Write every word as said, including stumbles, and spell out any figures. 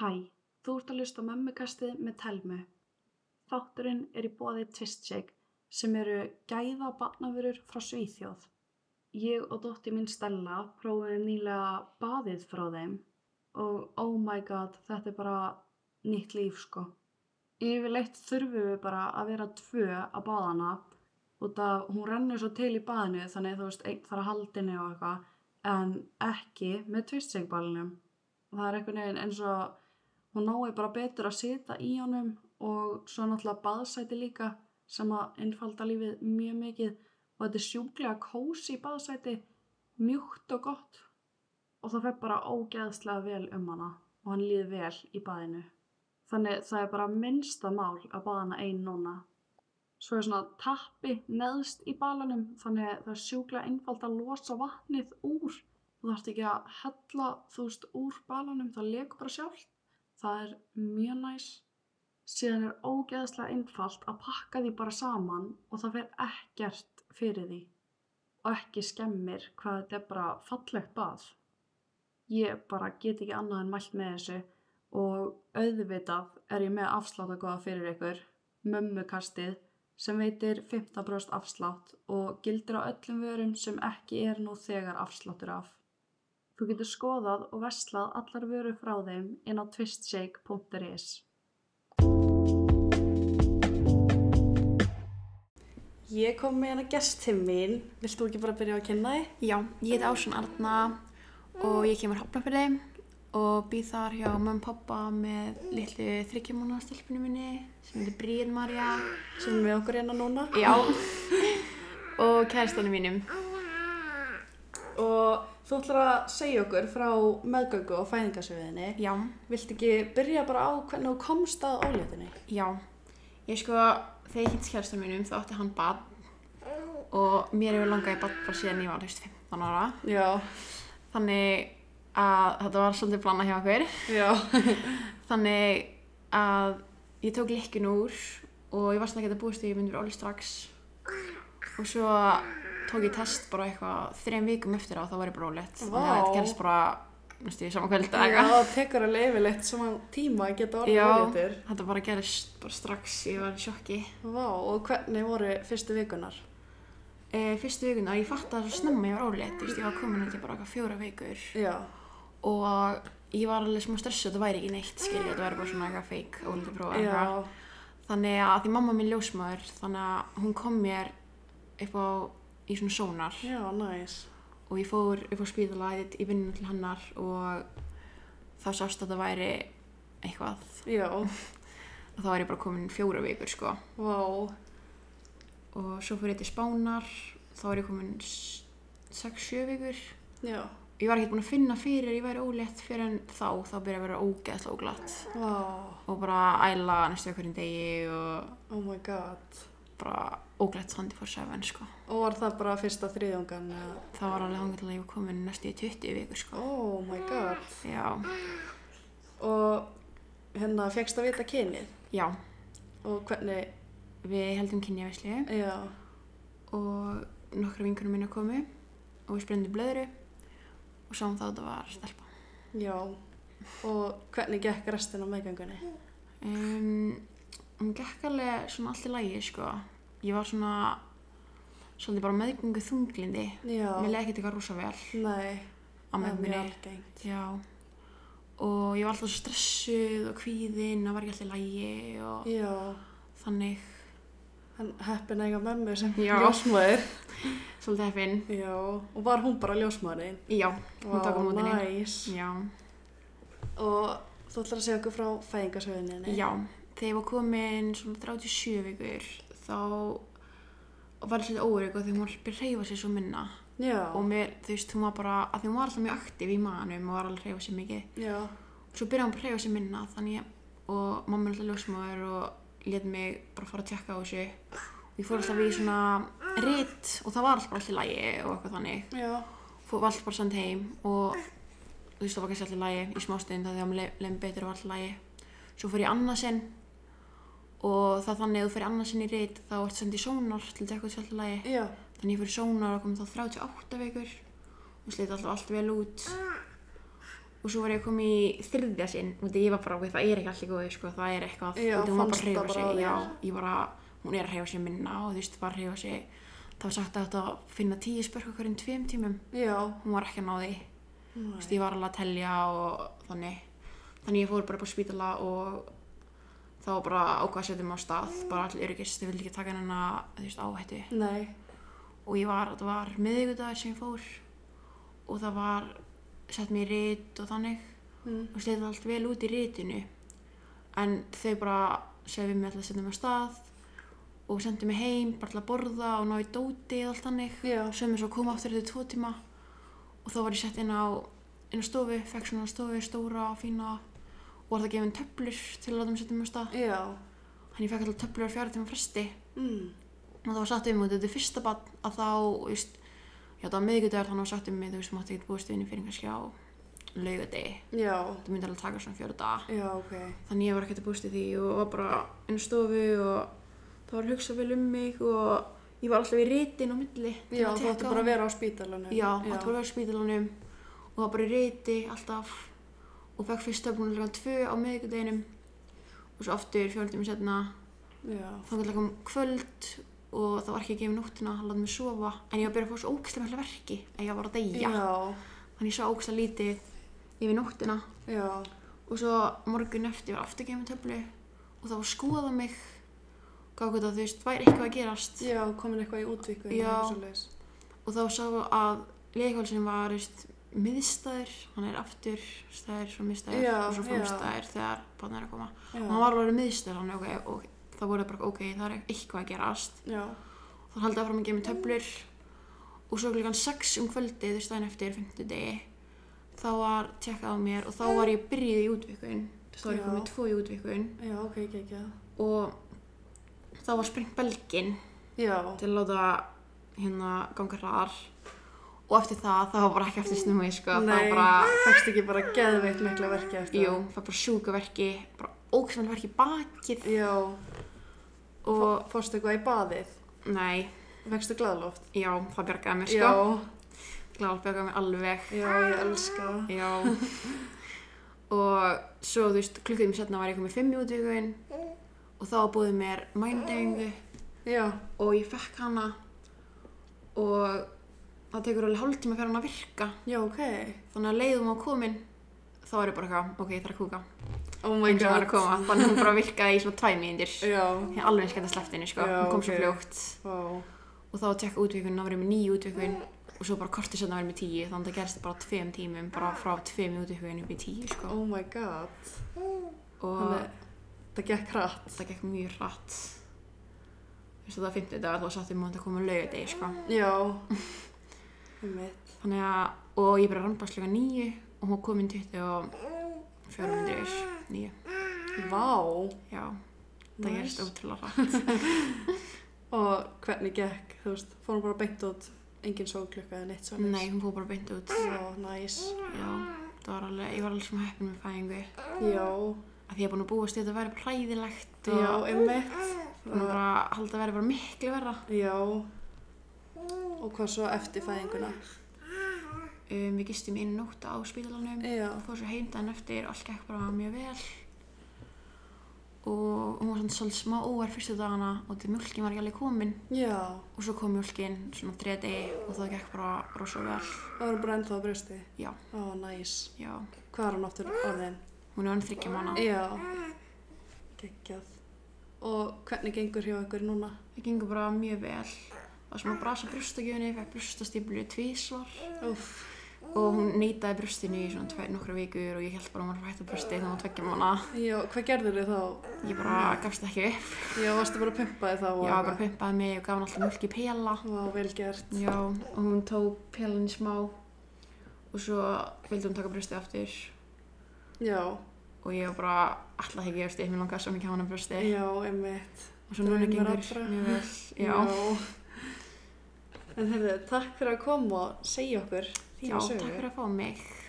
Hæ, þú ert að hlusta á Mömmukastið með Thelmu. Þátturinn er í boði Twistshake sem eru gæða barnavörur frá Svíþjóð. Ég og dóttir mín Stella prófuðum nýlega baðið frá þeim og oh my god, þetta er bara nýtt líf sko. Yfirleitt þurfum við bara að vera tvö að baða hana út af hún rennur svo til í baðinu þannig þú veist einn þarf að halda henni og eitthvað en ekki með Twistshake ballinum. Það er einhvern veginn eins og hún nái bara betur að sita í honum og svo náttúrulega baðsæti líka sem að einfalda lífið mjög mikið og þetta er sjúklega kósí baðsæti, mjúkt og gott og það fer bara ógeðslega vel um hana og hann líður vel í baðinu. Þannig það er bara minnsta mál að baða hana ein núna. Svo er svona tappi neðst í balanum þannig það er sjúklega einfalt að losa vatnið úr. Þú þarft ekki að hella þú veist úr balanum, það lekur bara sjálft. Það er mjög næs. Síðan er ógeðslega einfalt að pakka því bara saman og það fer ekkert fyrir því. Og ekki skemmir hvað þetta er bara fallegt bað. Ég bara get ekki annað en mælt með þessu og auðvitað er ég með afsláttarkóða fyrir ykkur, Mömmukastið, sem veitir fimmtán prósent afslátt og gildir á öllum vörum sem ekki er nú þegar afsláttur af. Þú getur skoðað og verslað allar vörur frá þeim inn á twistshake punktur is. Ég kom með hana gest til mín. Vilt þú ekki bara byrja að kynna þig? Já, ég heiti Ásrún Arna og ég kemur Hafnarfirði og býð þar hjá mömmu og pabba með litlu þriggja mánaða stelpunni minni sem heitir Bríet María sem er með okkur hérna núna. Já, og kærastanum mínum. Og þú ætlar að segja okkur frá meðgöngu og fæðingarsögunni. Já. Viltu ekki byrja bara á hvernig þú komst að óléttunni? Já. Ég sko, þegar ég kynntist kærastanum mínum þá átti hann barn og mér hefur langað í barn bara síðan ég var þú veist fimmtán ára. Já. Þannig að þetta var svolítið planað hjá okkur. Já. Þannig að ég tók lykkjun úr og ég var svona ekki að búast því ég myndi vera ólétt strax og svo tók ég test bara eitthvað þrem vikum eftir á þá var ég bara ólétt. Vá. Þannig að þetta gerist bara næstu í sama kvöld eða Já, það tekur alveg yfirleitt svona tíma að geta orðið óléttur. Já, þetta bara gerist bara strax, ég var í sjokki. Vá, og hvernig voru fyrstu vikunar? E, fyrstu vikuna, ég fattaði svo snemma ég var ólétt, þú veist, ég var komin held ég bara eitthvað fjórar vikur. Já. Og ég var alveg smá stressuð, þetta væri ekki neitt, skilja, þetta væri bara svona eitthvað fake óléttu próf eitthvað. Þannig að því mamma mín ljósmóðir, þannig að hún kom mér upp á í svona sónar. Já, næs. Og ég fór upp á spítala í vinnuna til hennar og þá sást að það væri eitthvað. Já. Og þá var ég bara komin fjórar vikur, sko. Vá. Og svo fór ég til Spánar, þá var ég komin sex sjö vikur. Já. Ég var ekki búin að finna fyrir ég væri ólétt fyrir en þá, þá byrjaði að vera ógeðslega óglatt. Vá. Og bara æla næstu hverjum degi og Oh my god. bara óglatt twenty-four seven, sko. Og var það bara fyrsta þriðjungan? Eða? Það var alveg þangað til að ég var komin næstu í tuttugu vikur, sko. Oh my god. Já. Og hérna, fékkstu að vita kynið? Já. Og hvernig? Við heldum kynjaveislu. Já. Og nokkra vinkonur mínar komu og við sprengdum blöðru og sáum þá að þetta var stelpa. Já. Og hvernig gekk restin á meðgöngunni? Um, hún gekk alveg svona allt í lagi, sko. Ég var svona svolítið bara meðgöngu þunglindi. Já. Mér leið ekkert eitthvað rosa vel. Nei. Á meðgöngunni. Mjög algengt. Já. Og ég var alltaf svo stressuð og kvíðin, það var ekki allt í lagi og Já. þannig. Hann heppin eiga mömmu sem Já. ljósmóðir. Svolítið heppin. Já. Og var hún bara ljósmóðirinn? Já, hún tók á móti henni. Vá, næs. Já. Og þú ætlar að segja okkur frá fæðingarsögunni? Já. Þegar ég var komin svona þrjátíu og sjö vikur þá var ég svolítið óörugg því hún var að hreyfa sig svo minna. Já. Og mér, þú veist, hún var bara, að því hún var alltaf mjög aktív í maganum og var alveg að hreyfa sig mikið. Já. Svo byrjaði hún bara að hreyfa sig minna þannig og mamma er alltaf ljósmóðir og lét mig bara fara að tjekka á þessu. Ég fór alltaf í svona rit og það var alltaf bara allt í lagi og eitthvað þannig. Já. Fór var alltaf bara send heim og þú veist, það var kannski allt í lagi í smástund þegar mér leið betur og var allt í lagi. Svo fór ég annað sinn og það þannig að þú fyrir annað sinn í rit þá ert sendið í sónar til að tekka þessu allt í lagi. Já. Þannig ég fór í sónar og kom þá þrjátíu og átta vikur og sleit alltaf allt vel út og svo var ég að koma í þriðja sinn og ég var bara, það er ekki allir góði sko, það er eitthvað Já, og hún var bara fannst að hreyfa það sig bara á já, þér. ég bara, hún er að hreyfa sig minna og þú veist, var að hreyfa sig það var sagt að þetta finna tíu spörk okkur inn tveim tímum Já. hún var ekki að ná því þú veist, ég var alveg að telja og þannig þannig ég fór bara upp á spítala og þá bara ákvað að setja mig á stað bara allir öryggis, þau vildi ekki taka hennar þú veist, áhættu Nei. og ég var, það var miðvikudagur sem ég fór og það var sett mér í rit og þannig Mm. og sleit allt vel út í ritinu en þau bara segja við mig alltaf að setja mig á stað og sendi mig heim bara til að borða og ná í dóti og allt þannig Já. sem er svo að koma aftur eftir tvo tíma og þá var ég sett inn á, inn á stofu fekk svona stofu, stóra, fína og var það gefin töflur til að láta mig setja mig á stað Já. þannig ég fekk alltaf töflur á fjara tíma fresti Mm. og það var sagt um mig, þetta er fyrsta barn að þá, þú veist, já það var miðvikudagur þannig var sagt um mig, þú veist, mátti ekki búast við henni fyrir kannski á laugardegi Já. það myndi alveg taka svona fjóra daga Já, ok. þannig ég var ekkert að búast við því og var bara inn á stofu og það var að hugsa vel um mig og ég var alltaf í ritin á milli til Já, að þú tékka ætti á bara að henni. vera á spítalanum. já, átti bara að vera á spítalanum og það var bara í riti alltaf og fekk fyrst töflun klukkan tvö á miðvikudeginum og svo aftur fjórum tímum seinna Já. þangað til kom kvöld og það var ekki að gefa nóttina að láta mig sofa en ég var að byrja að fá svo ógeðslega mikla verki að ég var að deyja Já. þannig ég sá ógeðslega lítið yfir nóttina Já. og svo morgun eftir var aftur að gefa mig töflu og það var að skoða mig gaf hvort að þú veist væri eitthvað að gerast Já, komin eitthvað í útvíku. Já. og þá sá að leikvælsinn var veist, miðstæður, hann er aftur stæður, svo miðstæður Já, og svo já. framstæður þegar barnið er að koma Já. og hann var alveg miðstæður hann, okay, og það voru bara ok, það er eitthvað að gerast Já. þá haldi áfram að gefa mig töflur og svo klukkan sex um kvöldið þú veist daginn eftir fimmtudegi þá var tjekkað á mér og þá var ég byrjuð í útvíkun þá var ég Já. komið tvo í útvíkun Já, ok, ekki, ekki. og þá var sprengt belginn Já. til að láta hérna ganga hraðar og eftir það, það var bara ekki eftir snúi sko, það Nei, var bara, fækst ekki bara geðveikt mikla verki eftir jú, það var bara sjúkaverki, bara ógeðslega verki í bakið Já. og, Fórstu eitthvað í baðið? nei, Fækstu glaðloft? já, það bjargaði mér sko, Já. gláð bjargaði mér alveg, Já, ég elska það. já, og svo þú veist, klukkuðum setna var ég komið fimm í útvíkun og þá búið mér mændeyfingu Já. og ég fekk hana og það tekur alveg hálftíma fyrir hann að virka Já, ok. þannig að leiðum á komin þá er ég bara eitthvað, ok, ég þarf að kúka Oh my eins og hann var god. að koma, þannig að hún bara virkaði í svona tvæ mínútur Já. ég alveg eins geta sleppt henni, sko, Já, hún kom svo ok. fljótt Vá. og þá að tekka útvíkun, þá var ég með níu útvíkun og svo bara kortið setna var ég með tíu þannig að það gerst bara á tveim tímum, bara frá tveim útvíkun upp í tíu, sko Oh my god. og Þannig, það gekk hratt. það gekk mjög hratt þú veist, það var fimmtudagur, þá satt ég múið að koma á laugardegi, sko Já. Einmitt. þannig að, og ég bara rannbast klukkan níu og hún kom inn tuttugu og fjórar mínútur yfir níu. Vá. Já, það Nice. gerist ótrúlega hratt. Og hvernig gekk, þú veist, fór hún bara beint út, engin sólklukka eða neitt svona? Nei, hún fór bara beint út. Já, næs. Já, það var alveg, ég var alveg svona heppin með fæðingu. Já. Af því ég er búin að búast við að þetta væri bara hræðilegt og Já, einmitt. búin að bara halda að vera bara miklu verra. Já. Og hvað svo eftir fæðinguna? Um, við gistum einu nótt á spítalanum Já. og fór svo heim daginn eftir og allt gekk bara mjög vel. Og hún var svona svolítið smá óvær fyrstu dagana og því mjólkin var ekki alveg komin. Já. Og svo kom mjólkin svona þriðja degi og það gekk bara rosa vel. Það var bara ennþá á brjósti? Já. Ó, næs. Já. Hvað er hún aftur orðin? Hún er orðin þriggja mánaða. Já. Geggjað. Og hvernig gengur hjá ykkur núna? Það gengur bara mjög vel. Það var svona brasa brjóstakjöfni, fekk brjóstastíflu tvísvar. Úff. Og hún neitaði brjóstinu í svona tvær nokkra vikur og ég held bara að hún var að hætta brjósti þegar hún var tveggja mánaða. Já, hvað gerðir þið þá? Ég bara gafst ekki upp. Já, varstu bara að pumpa þið þá? og Já, eitthvað? bara pumpaði mig og gaf hann alltaf mjólk í pela. Vá, vel gert. Já, og hún tók pelan í smá og svo vildi hún taka brjóstið aftur Já. og ég var bara alltaf ekki gefst upp, mér langaði svo mikið að hafa hana brjósti. Já, einmitt. Og svo núna Draumur gengur allra. mjög vel. Já. En heyrðu, takk fyrir að koma og segja okkur Já, þína sögu. takk fyrir að fá mig.